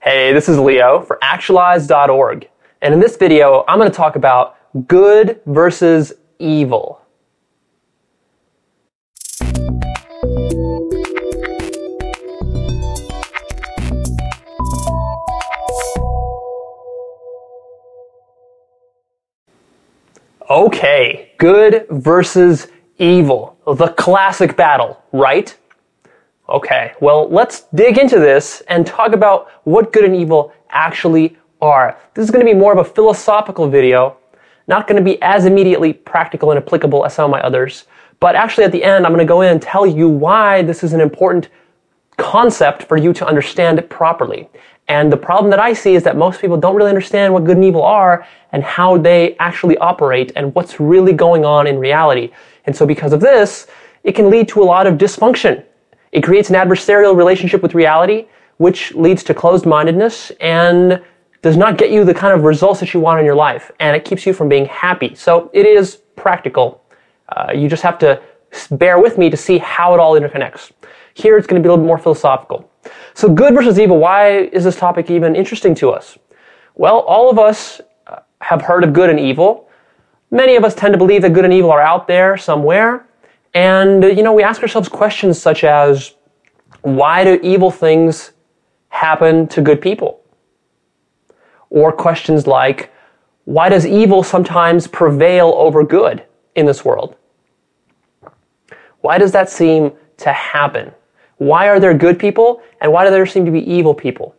Hey, this is Leo for Actualize.org, and in this video, I'm going to talk about good versus evil. Okay, good versus evil, the classic battle, right? Okay, well, let's dig into this and talk about what good and evil actually are. This is going to be more of a philosophical video, not going to be as immediately practical and applicable as some of my others, but actually at the end, I'm going to go in and tell you why this is an important concept for you to understand it properly. And the problem that I see is that most people don't really understand what good and evil are and how they actually operate and what's really going on in reality. And so because of this, it can lead to a lot of dysfunction. It creates an adversarial relationship with reality, which leads to closed-mindedness and does not get you the kind of results that you want in your life. And it keeps you from being happy. So it is practical. You just have to bear with me to see how it all interconnects. Here it's going to be a little bit more philosophical. So good versus evil, why is this topic even interesting to us? Well, all of us have heard of good and evil. Many of us tend to believe that good and evil are out there somewhere. And, we ask ourselves questions such as, why do evil things happen to good people? Or questions like, why does evil sometimes prevail over good in this world? Why does that seem to happen? Why are there good people, and why do there seem to be evil people?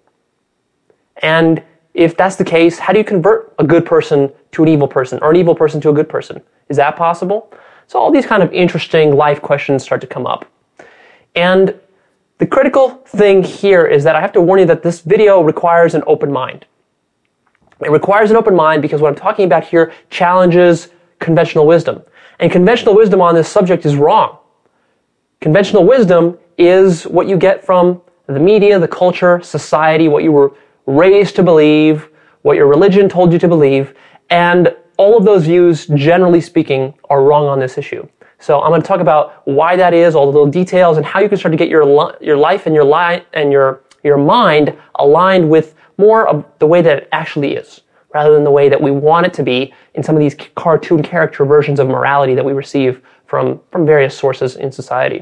And if that's the case, how do you convert a good person to an evil person, or an evil person to a good person? Is that possible? So all these kind of interesting life questions start to come up. And the critical thing here is that I have to warn you that this video requires an open mind. It requires an open mind because what I'm talking about here challenges conventional wisdom. And conventional wisdom on this subject is wrong. Conventional wisdom is what you get from the media, the culture, society, what you were raised to believe, what your religion told you to believe, and all of those views, generally speaking, are wrong on this issue. So I'm going to talk about why that is, all the little details, and how you can start to get your life and your mind aligned with more of the way that it actually is, rather than the way that we want it to be in some of these cartoon character versions of morality that we receive from various sources in society.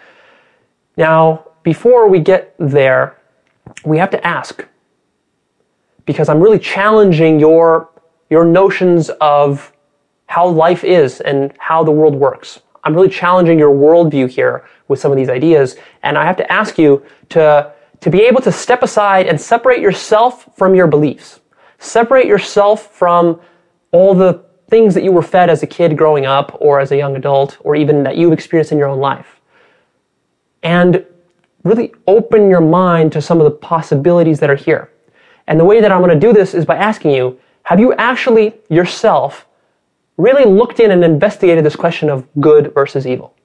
Now, before we get there, we have to ask, because I'm really challenging your notions of how life is and how the world works. I'm really challenging your worldview here with some of these ideas, and I have to ask you to be able to step aside and separate yourself from your beliefs. Separate yourself from all the things that you were fed as a kid growing up, or as a young adult, or even that you've experienced in your own life. And really open your mind to some of the possibilities that are here. And the way that I'm going to do this is by asking you, have you actually yourself really looked in and investigated this question of good versus evil?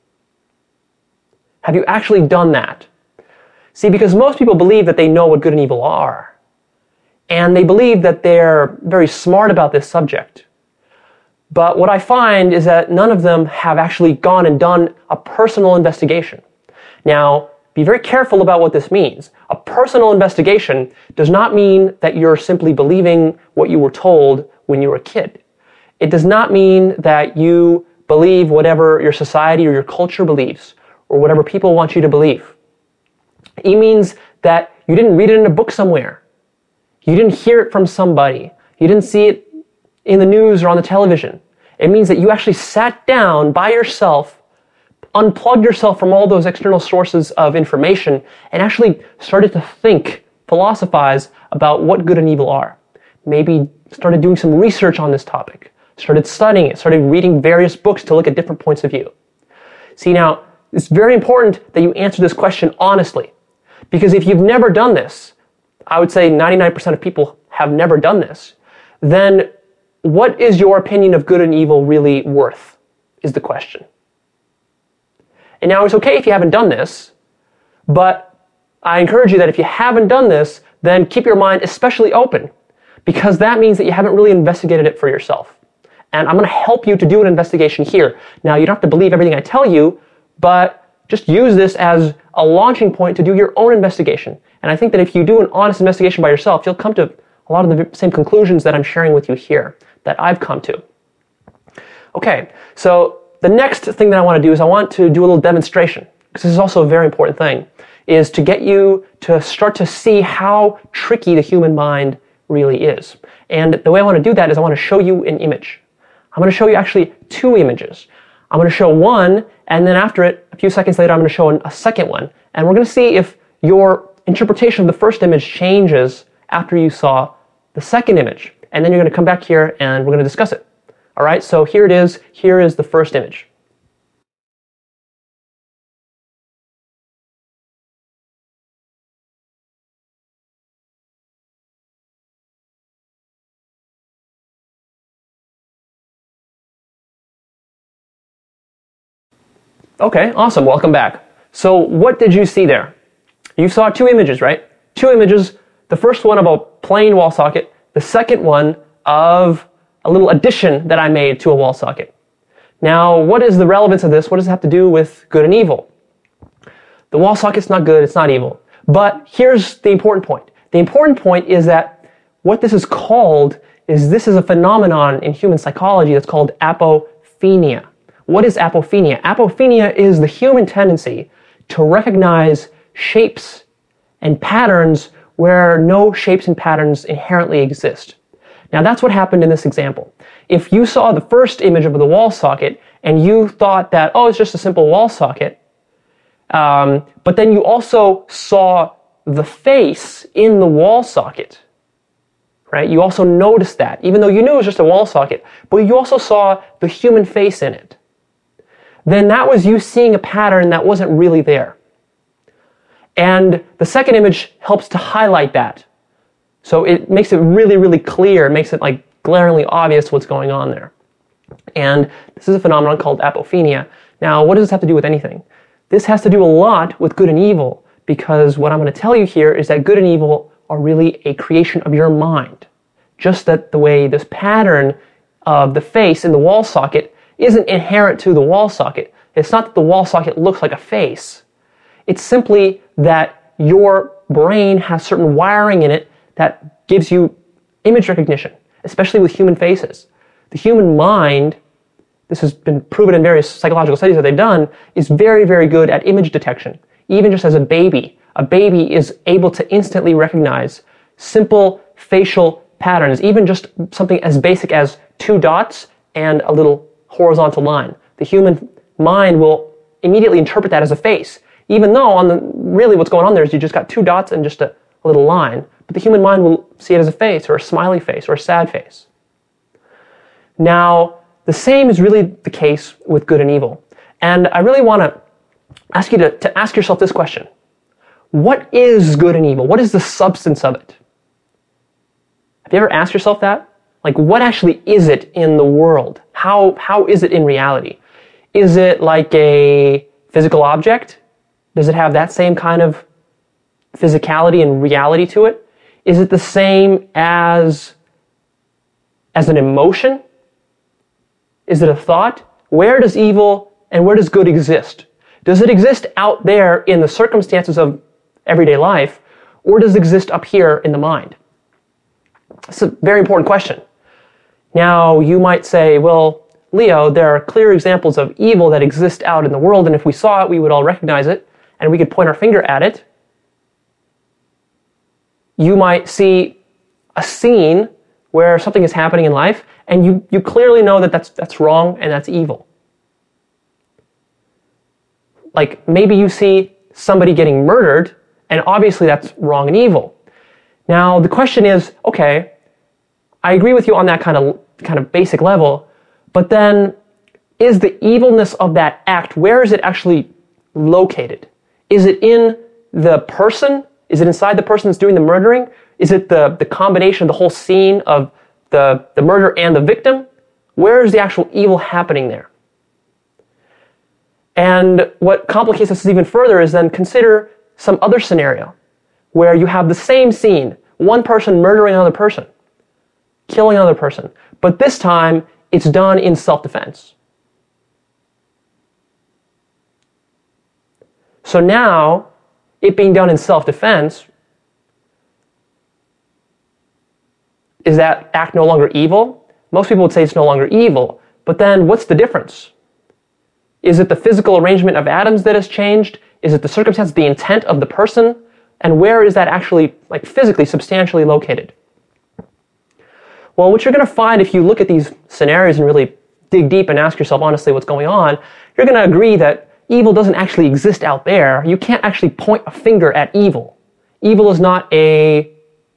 Have you actually done that? See, because most people believe that they know what good and evil are. And they believe that they're very smart about this subject. But what I find is that none of them have actually gone and done a personal investigation. Now, be very careful about what this means. A personal investigation does not mean that you're simply believing what you were told when you were a kid. It does not mean that you believe whatever your society or your culture believes, or whatever people want you to believe. It means that you didn't read it in a book somewhere. You didn't hear it from somebody. You didn't see it in the news or on the television. It means that you actually sat down by yourself, unplugged yourself from all those external sources of information, and actually started to think, philosophize about what good and evil are. Maybe started doing some research on this topic, started studying it, started reading various books to look at different points of view. See, now, it's very important that you answer this question honestly, because if you've never done this, I would say 99% of people have never done this, then what is your opinion of good and evil really worth, is the question. And now it's okay if you haven't done this, but I encourage you that if you haven't done this, then keep your mind especially open, because that means that you haven't really investigated it for yourself. And I'm going to help you to do an investigation here. Now, you don't have to believe everything I tell you, but just use this as a launching point to do your own investigation And I think that if you do an honest investigation by yourself, you'll come to a lot of the same conclusions that I'm sharing with you here, that I've come to. Okay, so the next thing that I want to do is I want to do a little demonstration, because this is also a very important thing, is to get you to start to see how tricky the human mind really is. And the way I want to do that is I want to show you an image. I'm going to show you actually two images. I'm going to show one, and then after it, a few seconds later, I'm going to show a second one. And we're going to see if your interpretation of the first image changes after you saw the second image. And then you're going to come back here and we're going to discuss it. All right, so here it is. Here is the first image. Okay, awesome. Welcome back. So what did you see there? You saw two images, right? Two images. The first one of a plain wall socket. The second one of a little addition that I made to a wall socket. Now, what is the relevance of this? What does it have to do with good and evil? The wall socket's not good, it's not evil. But here's the important point. The important point is that what this is called is this is a phenomenon in human psychology that's called apophenia. What is apophenia? Apophenia is the human tendency to recognize shapes and patterns where no shapes and patterns inherently exist. Now that's what happened in this example. If you saw the first image of the wall socket and you thought that, oh, it's just a simple wall socket, but then you also saw the face in the wall socket, right? You also noticed that, even though you knew it was just a wall socket, but you also saw the human face in it. Then that was you seeing a pattern that wasn't really there. And the second image helps to highlight that. So it makes it really, really clear. It makes it like glaringly obvious what's going on there. And this is a phenomenon called apophenia. Now, what does this have to do with anything? This has to do a lot with good and evil, because what I'm going to tell you here is that good and evil are really a creation of your mind. Just that the way this pattern of the face in the wall socket isn't inherent to the wall socket. It's not that the wall socket looks like a face. It's simply that your brain has certain wiring in it that gives you image recognition, especially with human faces. The human mind, this has been proven in various psychological studies that they've done, is very, very good at image detection. Even just as a baby is able to instantly recognize simple facial patterns, even just something as basic as two dots and a little horizontal line. The human mind will immediately interpret that as a face, even though really what's going on there is you just got two dots and just a little line. But the human mind will see it as a face or a smiley face or a sad face. Now, the same is really the case with good and evil. And I really want to ask you to ask yourself this question. What is good and evil? What is the substance of it? Have you ever asked yourself that? Like, what actually is it in the world? How is it in reality? Is it like a physical object? Does it have that same kind of physicality and reality to it? Is it the same as an emotion? Is it a thought? Where does evil and where does good exist? Does it exist out there in the circumstances of everyday life, or does it exist up here in the mind? It's a very important question. Now, you might say, well, Leo, there are clear examples of evil that exist out in the world, and if we saw it, we would all recognize it, and we could point our finger at it. You might see a scene where something is happening in life, and you clearly know that that's wrong and that's evil. Like, maybe you see somebody getting murdered, and obviously that's wrong and evil. Now, the question is, okay, I agree with you on that kind of basic level, but then is the evilness of that act, where is it actually located? Is it in the person? Is it inside the person that's doing the murdering? Is it the combination of the whole scene of the murder and the victim? Where is the actual evil happening there? And what complicates this even further is then consider some other scenario where you have the same scene, one person murdering another person, killing another person, but this time it's done in self-defense. So now, it being done in self-defense, Is that act no longer evil? Most people would say it's no longer evil, but then what's the difference? Is it the physical arrangement of atoms that has changed? Is it the circumstance, the intent of the person? And where is that actually, like, physically, substantially located? Well, what you're going to find if you look at these scenarios and really dig deep and ask yourself honestly what's going on, you're going to agree that evil doesn't actually exist out there. You can't actually point a finger at evil. Evil is not a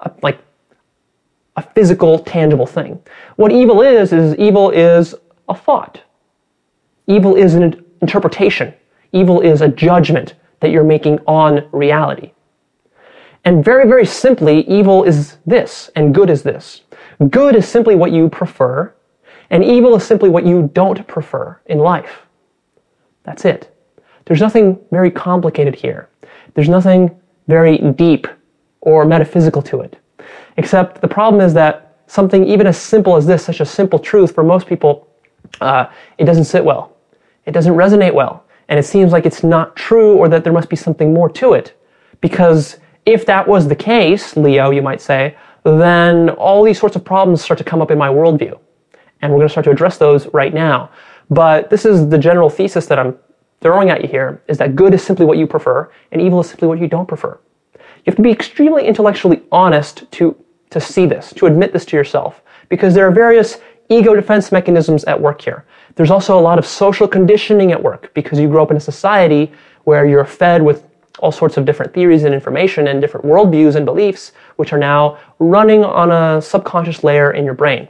physical, tangible thing. What evil is a thought. Evil is an interpretation. Evil is a judgment that you're making on reality. And very, very simply, evil is this, and good is this. Good is simply what you prefer, and evil is simply what you don't prefer in life. That's it. There's nothing very complicated here. There's nothing very deep or metaphysical to it. Except the problem is that something even as simple as this, such a simple truth, for most people, it doesn't sit well. It doesn't resonate well. And it seems like it's not true, or that there must be something more to it. Because if that was the case, Leo, you might say, then all these sorts of problems start to come up in my worldview. And we're going to start to address those right now. But this is the general thesis that I'm throwing at you here, is that good is simply what you prefer, and evil is simply what you don't prefer. You have to be extremely intellectually honest to see this, to admit this to yourself, because there are various ego defense mechanisms at work here. There's also a lot of social conditioning at work, because you grow up in a society where you're fed with all sorts of different theories and information and different worldviews and beliefs, which are now running on a subconscious layer in your brain.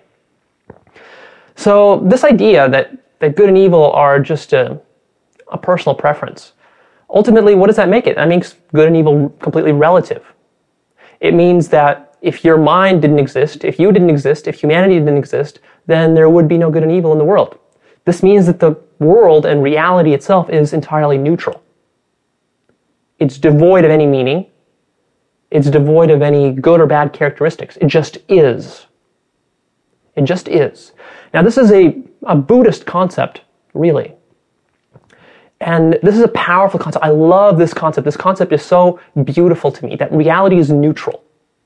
So this idea that good and evil are just a personal preference, ultimately, what does that make it? That makes good and evil completely relative. It means that if your mind didn't exist, if you didn't exist, if humanity didn't exist, then there would be no good and evil in the world. This means that the world and reality itself is entirely neutral. It's devoid of any meaning. It's devoid of any good or bad characteristics. It just is. It just is. Now, this is a Buddhist concept, really. And this is a powerful concept. I love this concept. This concept is so beautiful to me, that reality is neutral.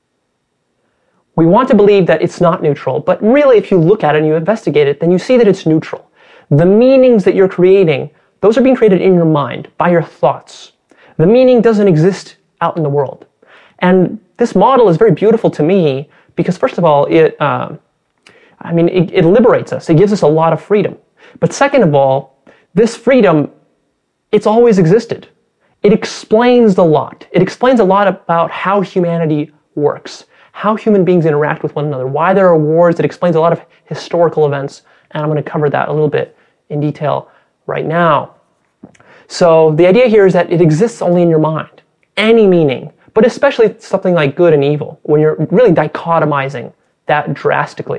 We want to believe that it's not neutral, but really if you look at it and you investigate it, then you see that it's neutral. The meanings that you're creating, those are being created in your mind, by your thoughts. The meaning doesn't exist out in the world. And this model is very beautiful to me because, first of all, it liberates us. It gives us a lot of freedom. But second of all, this freedom, it's always existed. It explains a lot. It explains a lot about how humanity works, how human beings interact with one another, why there are wars. It explains a lot of historical events, and I'm going to cover that a little bit in detail right now. So the idea here is that it exists only in your mind, any meaning, but especially something like good and evil, when you're really dichotomizing that drastically.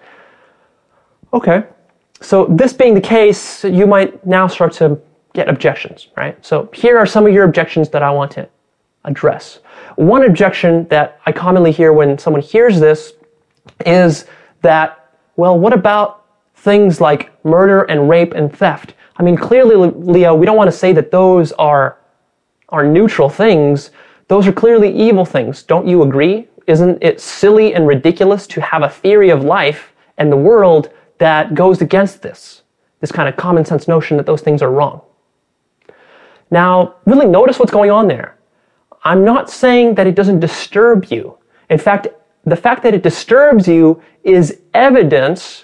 Okay, so this being the case, you might now start to get objections, right? So here are some of your objections that I want to address. One objection that I commonly hear when someone hears this is that, well, what about things like murder and rape and theft? I mean, clearly, Leo, we don't want to say that those are neutral things. Those are clearly evil things. Don't you agree? Isn't it silly and ridiculous to have a theory of life and the world that goes against this kind of common sense notion that those things are wrong? Now, really notice what's going on there. I'm not saying that it doesn't disturb you. In fact, the fact that it disturbs you is evidence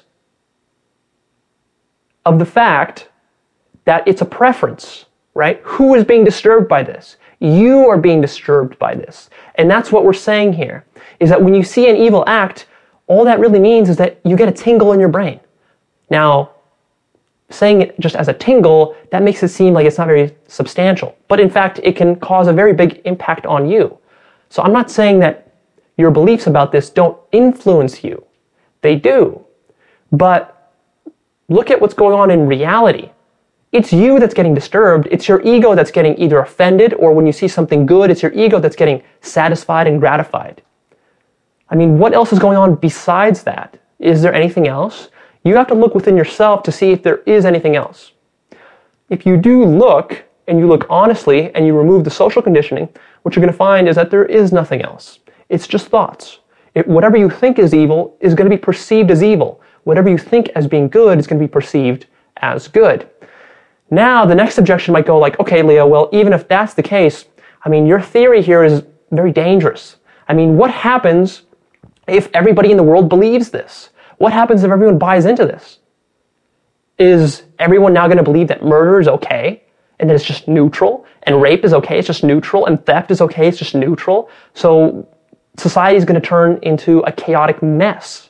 of the fact that it's a preference, right? Who is being disturbed by this? You are being disturbed by this. And that's what we're saying here, is that when you see an evil act, all that really means is that you get a tingle in your brain. Now, saying it just as a tingle, that makes it seem like it's not very substantial. But in fact, it can cause a very big impact on you. So I'm not saying that your beliefs about this don't influence you. They do. But look at what's going on in reality. It's you that's getting disturbed. It's your ego that's getting either offended, or when you see something good, it's your ego that's getting satisfied and gratified. I mean, what else is going on besides that? Is there anything else? You have to look within yourself to see if there is anything else. If you do look, and you look honestly, and you remove the social conditioning, what you're going to find is that there is nothing else. It's just thoughts. Whatever you think is evil is going to be perceived as evil. Whatever you think as being good is going to be perceived as good. Now, the next objection might go like, okay, Leo, well, even if that's the case, I mean, your theory here is very dangerous. I mean, what happens if everybody in the world believes this? What happens if everyone buys into this? Is everyone now going to believe that murder is okay and that it's just neutral, and rape is okay, it's just neutral, and theft is okay, it's just neutral? So society is going to turn into a chaotic mess.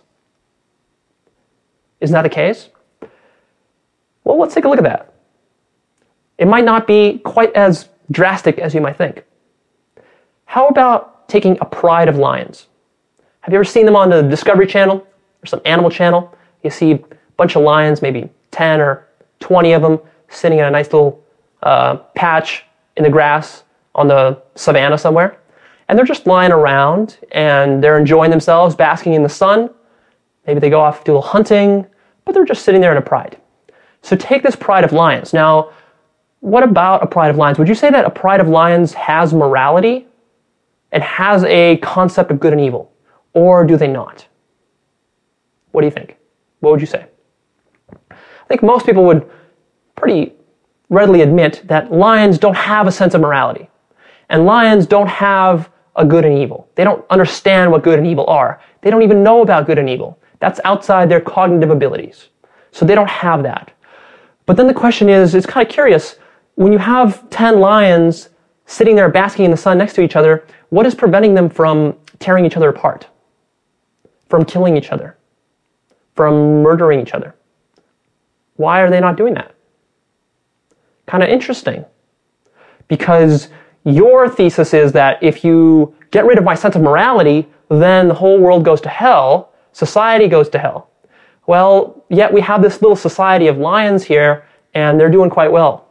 Isn't that the case? Well, let's take a look at that. It might not be quite as drastic as you might think. How about taking a pride of lions? Have you ever seen them on the Discovery Channel or some animal channel? You see a bunch of lions, maybe 10 or 20 of them, sitting in a nice little patch in the grass on the savannah somewhere. And they're just lying around and they're enjoying themselves, basking in the sun. Maybe they go off do a little hunting, but they're just sitting there in a pride. So take this pride of lions. Now, what about a pride of lions? Would you say that a pride of lions has morality and has a concept of good and evil? Or do they not? What do you think? What would you say? I think most people would pretty readily admit that lions don't have a sense of morality. And lions don't have a good and evil. They don't understand what good and evil are. They don't even know about good and evil. That's outside their cognitive abilities. So they don't have that. But then the question is, it's kind of curious, when you have 10 lions sitting there basking in the sun next to each other, what is preventing them from tearing each other apart? From killing each other? From murdering each other? Why are they not doing that? Kind of interesting. Because your thesis is that if you get rid of my sense of morality, then the whole world goes to hell, society goes to hell. Well, yet we have this little society of lions here, and they're doing quite well.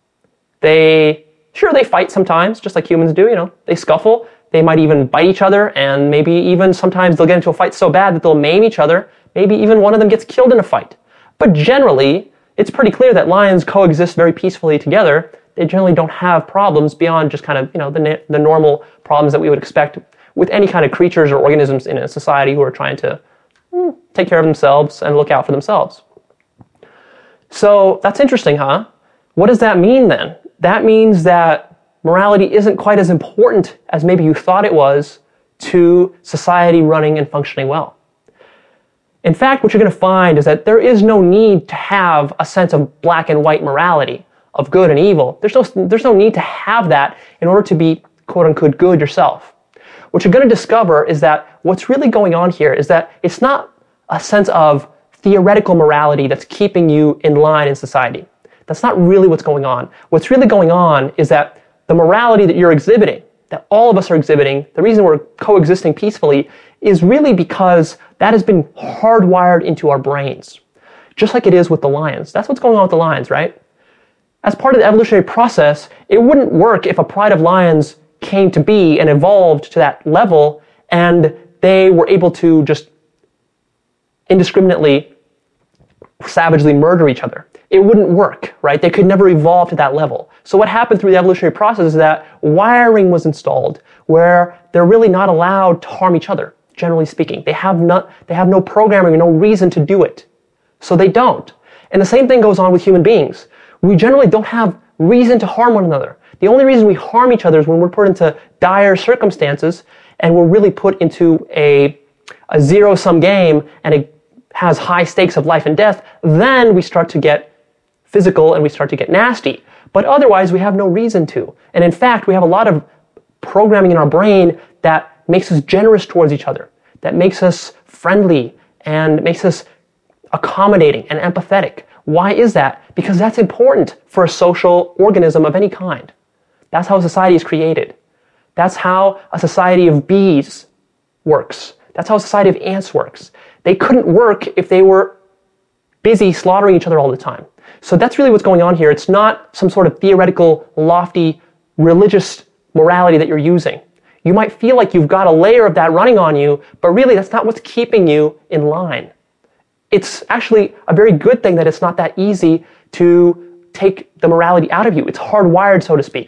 They fight sometimes, just like humans do, They scuffle. They might even bite each other, and maybe even sometimes they'll get into a fight so bad that they'll maim each other. Maybe even one of them gets killed in a fight. But generally, it's pretty clear that lions coexist very peacefully together. They generally don't have problems beyond just kind of, the normal problems that we would expect with any kind of creatures or organisms in a society who are trying to take care of themselves and look out for themselves. So that's interesting, huh? What does that mean then? That means that morality isn't quite as important as maybe you thought it was to society running and functioning well. In fact, what you're going to find is that there is no need to have a sense of black and white morality, of good and evil. There's no need to have that in order to be quote unquote good yourself. What you're going to discover is that what's really going on here is that it's not a sense of theoretical morality that's keeping you in line in society. That's not really what's going on. What's really going on is that the morality that you're exhibiting, that all of us are exhibiting, the reason we're coexisting peacefully is really because that has been hardwired into our brains. Just like it is with the lions. That's what's going on with the lions, right? As part of the evolutionary process, it wouldn't work if a pride of lions came to be and evolved to that level and they were able to just indiscriminately, savagely murder each other. It wouldn't work, right? They could never evolve to that level. So what happened through the evolutionary process is that wiring was installed where they're really not allowed to harm each other, generally speaking. They have no programming, no reason to do it. So they don't. And the same thing goes on with human beings. We generally don't have reason to harm one another. The only reason we harm each other is when we're put into dire circumstances and we're really put into a zero-sum game and it has high stakes of life and death. Then we start to get physical and we start to get nasty. But otherwise, we have no reason to. And in fact, we have a lot of programming in our brain that makes us generous towards each other, that makes us friendly and makes us accommodating and empathetic. Why is that? Because that's important for a social organism of any kind. That's how society is created. That's how a society of bees works. That's how a society of ants works. They couldn't work if they were busy slaughtering each other all the time. So that's really what's going on here. It's not some sort of theoretical, lofty, religious morality that you're using. You might feel like you've got a layer of that running on you, but really that's not what's keeping you in line. It's actually a very good thing that it's not that easy to take the morality out of you. It's hardwired, so to speak,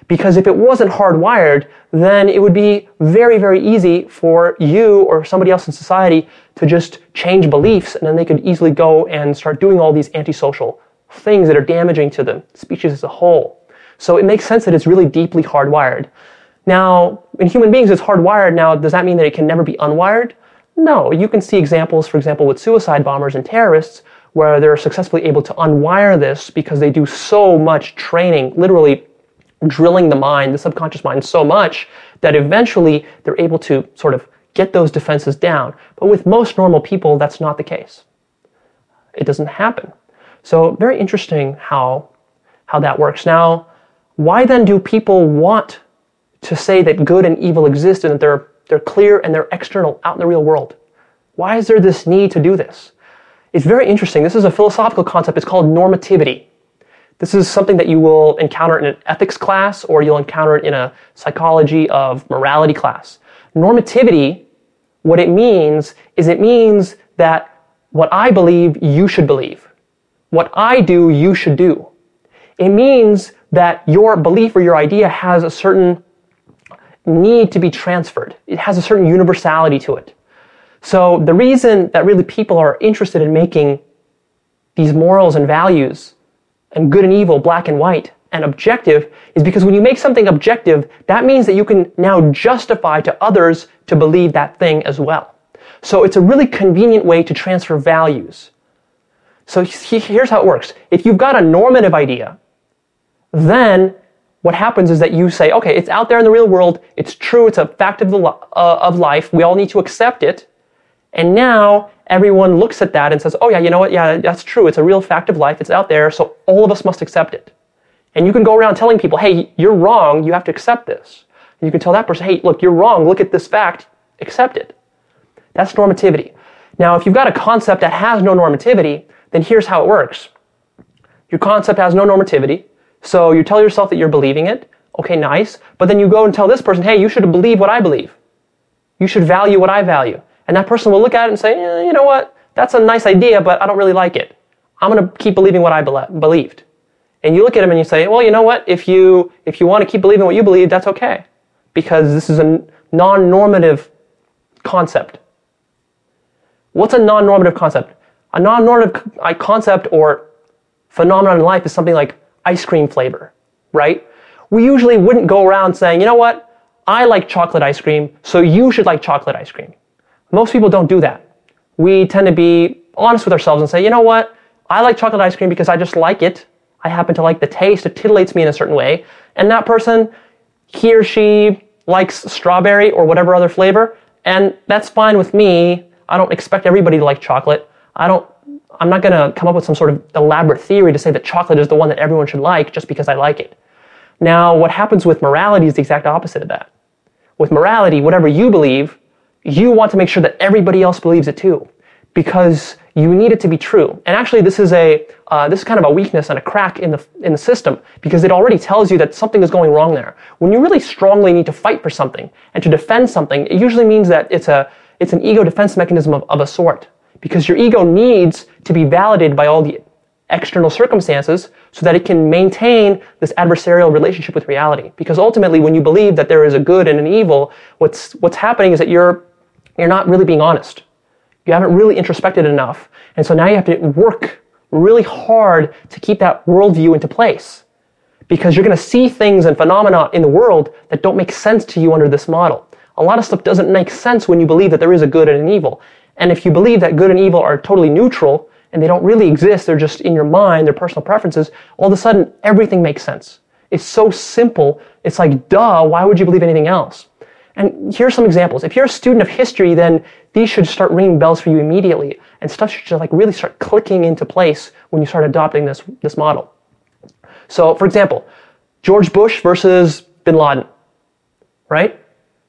Because if it wasn't hardwired, then it would be very, very easy for you or somebody else in society to just change beliefs, and then they could easily go and start doing all these antisocial things that are damaging to the species as a whole. So it makes sense that it's really deeply hardwired. Now, in human beings, it's hardwired. Now, does that mean that it can never be unwired? No. You can see examples, for example, with suicide bombers and terrorists, where they're successfully able to unwire this because they do so much training, literally drilling the mind, the subconscious mind, so much that eventually they're able to sort of get those defenses down. But with most normal people, that's not the case. It doesn't happen. So very interesting how that works. Now, why then do people want to say that good and evil exist and that they're clear and they're external out in the real world? Why is there this need to do this? It's very interesting. This is a philosophical concept. It's called normativity. This is something that you will encounter in an ethics class, or you'll encounter it in a psychology of morality class. Normativity, what it means is it means that what I believe, you should believe. What I do, you should do. It means that your belief or your idea has a certain need to be transferred. It has a certain universality to it. So the reason that really people are interested in making these morals and values and good and evil, black and white, and objective is because when you make something objective, that means that you can now justify to others to believe that thing as well. So it's a really convenient way to transfer values. So here's how it works. If you've got a normative idea, then what happens is that you say, okay, it's out there in the real world, it's true, it's a fact of life, we all need to accept it, and now everyone looks at that and says, oh yeah, you know what, yeah, that's true, it's a real fact of life, it's out there, so all of us must accept it. And you can go around telling people, hey, you're wrong, you have to accept this. And you can tell that person, hey, look, you're wrong, look at this fact, accept it. That's normativity. Now, if you've got a concept that has no normativity, then here's how it works. Your concept has no normativity, so you tell yourself that you're believing it, okay, nice, but then you go and tell this person, hey, you should believe what I believe. You should value what I value. And that person will look at it and say, you know what, that's a nice idea, but I don't really like it. I'm going to keep believing what I believed. And you look at him and you say, well, you know what, if you want to keep believing what you believe, that's okay, because this is a non-normative concept. What's a non-normative concept? A non-normative concept or phenomenon in life is something like ice cream flavor, right? We usually wouldn't go around saying, you know what, I like chocolate ice cream, so you should like chocolate ice cream. Most people don't do that. We tend to be honest with ourselves and say, you know what, I like chocolate ice cream because I just like it. I happen to like the taste, it titillates me in a certain way. And that person, he or she likes strawberry or whatever other flavor, and that's fine with me. I don't expect everybody to like chocolate. I'm not going to come up with some sort of elaborate theory to say that chocolate is the one that everyone should like just because I like it. Now, what happens with morality is the exact opposite of that. With morality, whatever you believe, you want to make sure that everybody else believes it too, because you need it to be true. And actually, this is kind of a weakness and a crack in the system, because it already tells you that something is going wrong there. When you really strongly need to fight for something and to defend something, it usually means that it's an ego defense mechanism of a sort, because your ego needs to be validated by all the external circumstances so that it can maintain this adversarial relationship with reality. Because ultimately, when you believe that there is a good and an evil, what's happening is that you're not really being honest. You haven't really introspected enough. And so now you have to work really hard to keep that worldview into place, because you're going to see things and phenomena in the world that don't make sense to you under this model. A lot of stuff doesn't make sense when you believe that there is a good and an evil. And if you believe that good and evil are totally neutral and they don't really exist, they're just in your mind, they're personal preferences, all of a sudden everything makes sense. It's so simple. It's like, duh, why would you believe anything else? And here's some examples. If you're a student of history, then these should start ringing bells for you immediately, and stuff should just really start clicking into place when you start adopting this model. So, for example, George Bush versus Bin Laden, right?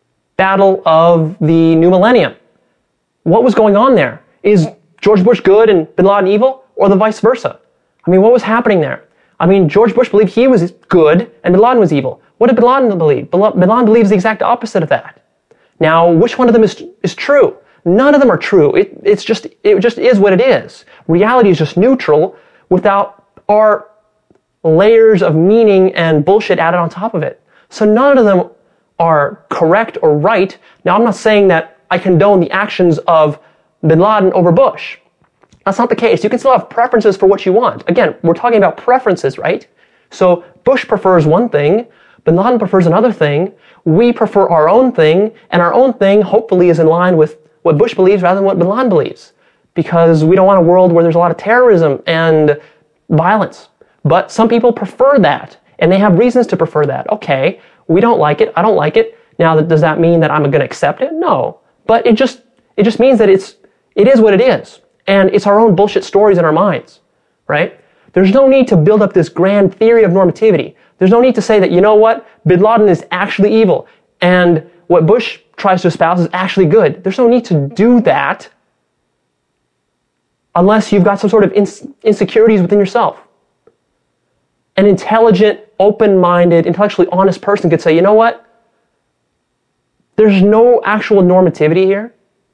Battle of the new millennium. What was going on there? Is George Bush good and Bin Laden evil, or the vice versa? I mean, what was happening there? I mean, George Bush believed he was good and Bin Laden was evil. What did Bin Laden believe? Bin Laden believes the exact opposite of that. Now, which one of them is true? None of them are true. It just is what it is. Reality is just neutral without our layers of meaning and bullshit added on top of it. So none of them are correct or right. Now, I'm not saying that I condone the actions of bin Laden over Bush. That's not the case. You can still have preferences for what you want. Again, we're talking about preferences, right? So Bush prefers one thing, bin Laden prefers another thing, we prefer our own thing, and our own thing hopefully is in line with what Bush believes rather than what bin Laden believes. Because we don't want a world where there's a lot of terrorism and violence. But some people prefer that, and they have reasons to prefer that. Okay, we don't like it, I don't like it. Now, does that mean that I'm going to accept it? No. But it just means that it is what it is. And it's our own bullshit stories in our minds, right? There's no need to build up this grand theory of normativity. There's no need to say that, you know what, bin Laden is actually evil, and what Bush tries to espouse is actually good. There's no need to do that unless you've got some sort of insecurities within yourself. An intelligent, open-minded, intellectually honest person could say, you know what, there's no actual normativity here,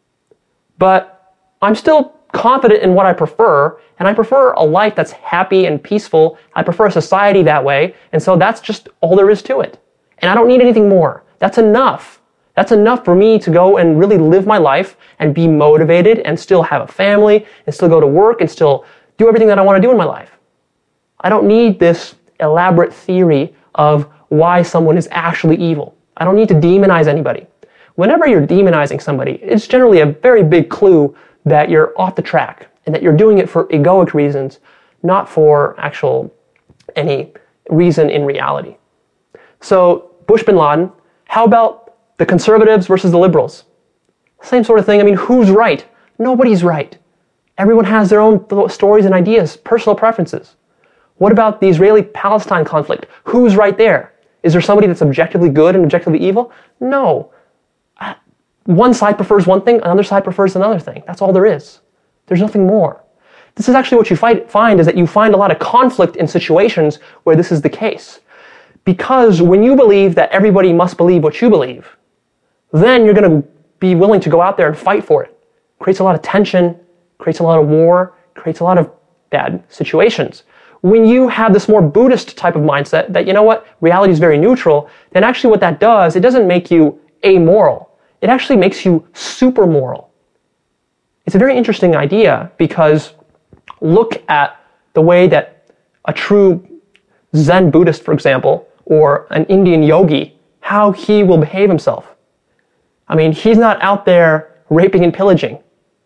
but I'm still confident in what I prefer, and I prefer a life that's happy and peaceful. I prefer a society that way, and so that's just all there is to it. And I don't need anything more. That's enough. That's enough for me to go and really live my life and be motivated and still have a family and still go to work and still do everything that I want to do in my life. I don't need this elaborate theory of why someone is actually evil. I don't need to demonize anybody. Whenever you're demonizing somebody, it's generally a very big clue that you're off the track and that you're doing it for egoic reasons, not for any reason in reality. So, Bush bin Laden, how about the conservatives versus the liberals? Same sort of thing. I mean, who's right? Nobody's right. Everyone has their own stories and ideas, personal preferences. What about the Israeli-Palestine conflict? Who's right there? Is there somebody that's objectively good and objectively evil? No. One side prefers one thing, another side prefers another thing. That's all there is. There's nothing more. This is actually what you find is that you find a lot of conflict in situations where this is the case. Because when you believe that everybody must believe what you believe, then you're going to be willing to go out there and fight for it. Creates a lot of tension, creates a lot of war, creates a lot of bad situations. When you have this more Buddhist type of mindset that, you know what, reality is very neutral, then actually what that does, it doesn't make you amoral. It actually makes you super moral. It's a very interesting idea because look at the way that a true Zen Buddhist, for example, or an Indian yogi, how he will behave himself. I mean, he's not out there raping and pillaging.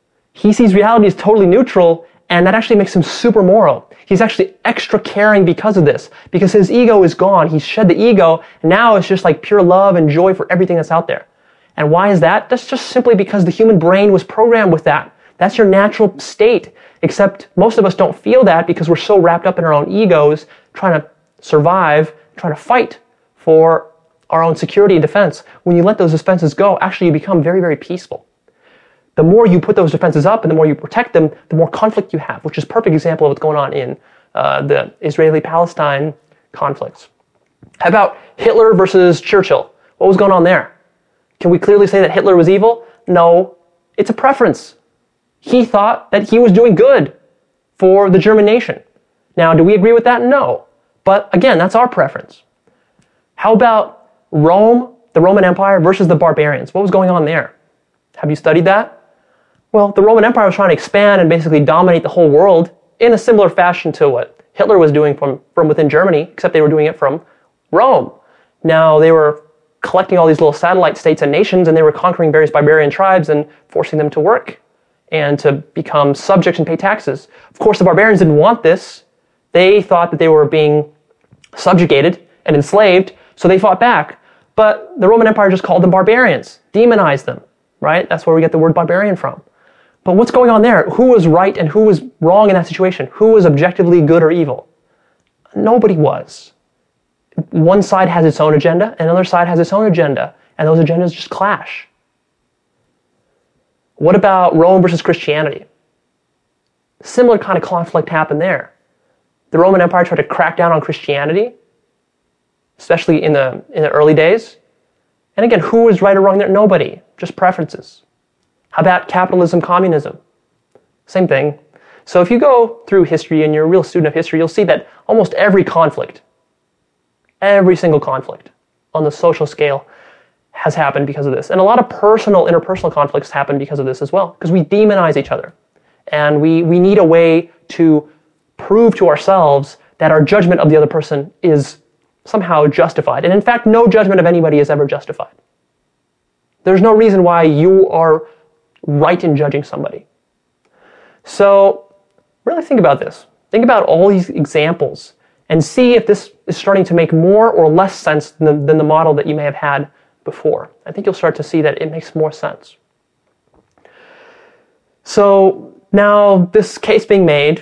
He sees reality as totally neutral, and that actually makes him super moral. He's actually extra caring because of this, because his ego is gone. He's shed the ego, and now it's just like pure love and joy for everything that's out there. And why is that? That's just simply because the human brain was programmed with that. That's your natural state, except most of us don't feel that because we're so wrapped up in our own egos, trying to survive, trying to fight for our own security and defense. When you let those defenses go, actually you become very, very peaceful. The more you put those defenses up and the more you protect them, the more conflict you have, which is a perfect example of what's going on in the Israeli-Palestine conflicts. How about Hitler versus Churchill? What was going on there? Can we clearly say that Hitler was evil? No, it's a preference. He thought that he was doing good for the German nation. Now, do we agree with that? No. But again, that's our preference. How about Rome, the Roman Empire versus the barbarians? What was going on there? Have you studied that? Well, the Roman Empire was trying to expand and basically dominate the whole world in a similar fashion to what Hitler was doing from within Germany, except they were doing it from Rome. Now, they were collecting all these little satellite states and nations, and they were conquering various barbarian tribes and forcing them to work and to become subjects and pay taxes. Of course, the barbarians didn't want this. They thought that they were being subjugated and enslaved, so they fought back. But the Roman Empire just called them barbarians, demonized them, right? That's where we get the word barbarian from. But what's going on there? Who was right and who was wrong in that situation? Who was objectively good or evil? Nobody was. One side has its own agenda, and another side has its own agenda, and those agendas just clash. What about Rome versus Christianity? Similar kind of conflict happened there. The Roman Empire tried to crack down on Christianity, especially in the early days. And again, who was right or wrong there? Nobody, just preferences. How about capitalism, communism? Same thing. So if you go through history and you're a real student of history, you'll see that almost every conflict, every single conflict, on the social scale has happened because of this. And a lot of interpersonal conflicts happen because of this as well, because we demonize each other. And we need a way to prove to ourselves that our judgment of the other person is somehow justified. And in fact, no judgment of anybody is ever justified. There's no reason why you are right in judging somebody. So really think about this. Think about all these examples and see if this is starting to make more or less sense than the model that you may have had before. I think you'll start to see that it makes more sense. So now this case being made,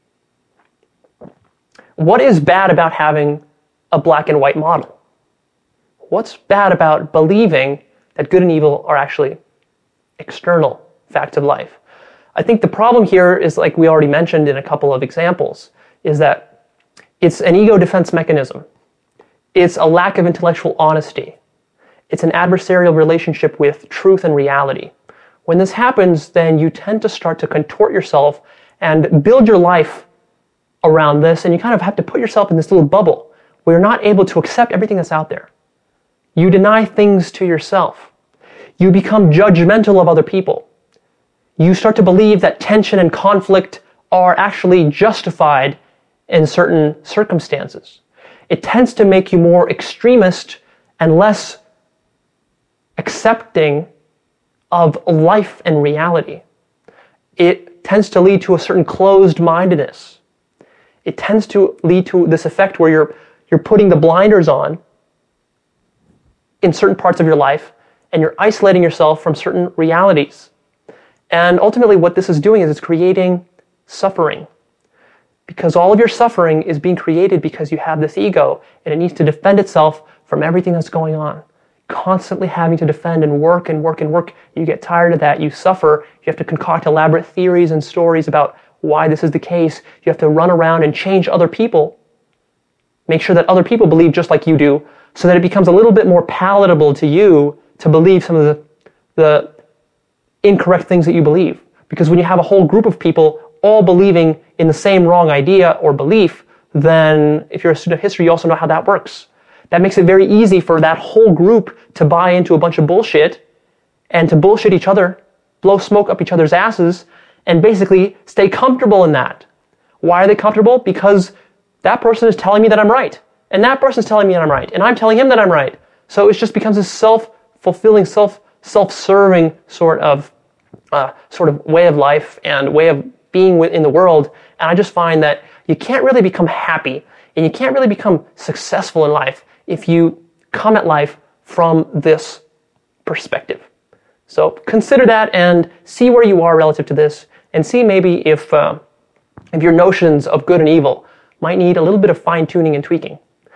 what is bad about having a black and white model? What's bad about believing that good and evil are actually external facts of life? I think the problem here is, like we already mentioned in a couple of examples, is that it's an ego defense mechanism. It's a lack of intellectual honesty. It's an adversarial relationship with truth and reality. When this happens, then you tend to start to contort yourself and build your life around this, and you kind of have to put yourself in this little bubble where you're not able to accept everything that's out there. You deny things to yourself. You become judgmental of other people. You start to believe that tension and conflict are actually justified in certain circumstances. It tends to make you more extremist and less accepting of life and reality. It tends to lead to a certain closed-mindedness. It tends to lead to this effect where you're putting the blinders on in certain parts of your life, and you're isolating yourself from certain realities. And ultimately what this is doing is it's creating suffering. Because all of your suffering is being created because you have this ego, and it needs to defend itself from everything that's going on. Constantly having to defend and work and work and work. You get tired of that. You suffer. You have to concoct elaborate theories and stories about why this is the case. You have to run around and change other people. Make sure that other people believe just like you do, so that it becomes a little bit more palatable to you to believe some of the incorrect things that you believe. Because when you have a whole group of people all believing in the same wrong idea or belief, then if you're a student of history, you also know how that works. That makes it very easy for that whole group to buy into a bunch of bullshit and to bullshit each other, blow smoke up each other's asses, and basically stay comfortable in that. Why are they comfortable? Because that person is telling me that I'm right, and that person's telling me that I'm right, and I'm telling him that I'm right. So it just becomes a self-fulfilling, self-serving sort of way of life and way of being in the world. And I just find that you can't really become happy and you can't really become successful in life if you come at life from this perspective. So consider that and see where you are relative to this, and see maybe if your notions of good and evil might need a little bit of fine-tuning and tweaking.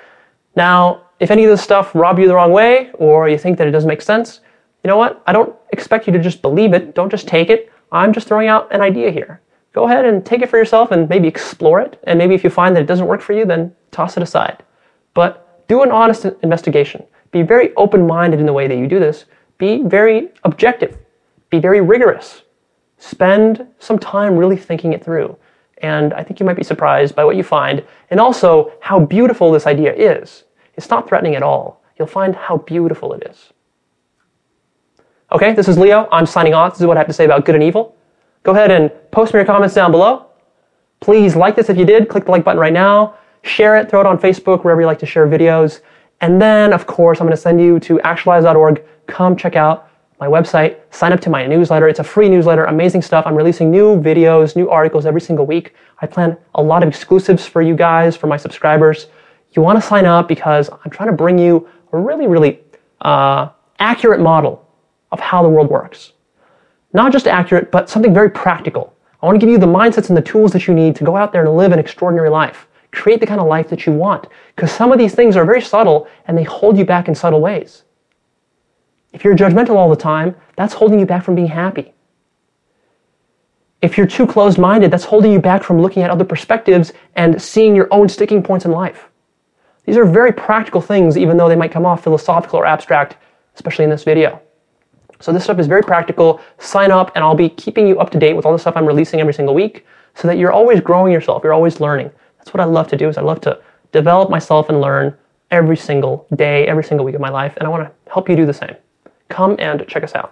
Now, if any of this stuff rubs you the wrong way, or you think that it doesn't make sense, you know what? I don't expect you to just believe it. Don't just take it. I'm just throwing out an idea here. Go ahead and take it for yourself and maybe explore it. And maybe if you find that it doesn't work for you, then toss it aside. But do an honest investigation. Be very open-minded in the way that you do this. Be very objective. Be very rigorous. Spend some time really thinking it through. And I think you might be surprised by what you find, and also how beautiful this idea is. It's not threatening at all. You'll find how beautiful it is. Okay, this is Leo. I'm signing off. This is what I have to say about good and evil. Go ahead and post me your comments down below. Please like this if you did. Click the like button right now. Share it. Throw it on Facebook, wherever you like to share videos. And then, of course, I'm going to send you to actualize.org. Come check out my website. Sign up to my newsletter. It's a free newsletter. Amazing stuff. I'm releasing new videos, new articles every single week. I plan a lot of exclusives for you guys, for my subscribers. You want to sign up because I'm trying to bring you a really, really accurate model of how the world works. Not just accurate, but something very practical. I want to give you the mindsets and the tools that you need to go out there and live an extraordinary life. Create the kind of life that you want. Because some of these things are very subtle and they hold you back in subtle ways. If you're judgmental all the time, that's holding you back from being happy. If you're too closed-minded, that's holding you back from looking at other perspectives and seeing your own sticking points in life. These are very practical things, even though they might come off philosophical or abstract, especially in this video. So this stuff is very practical. Sign up and I'll be keeping you up to date with all the stuff I'm releasing every single week so that you're always growing yourself. You're always learning. That's what I love to do, is I love to develop myself and learn every single day, every single week of my life, and I want to help you do the same. Come and check us out.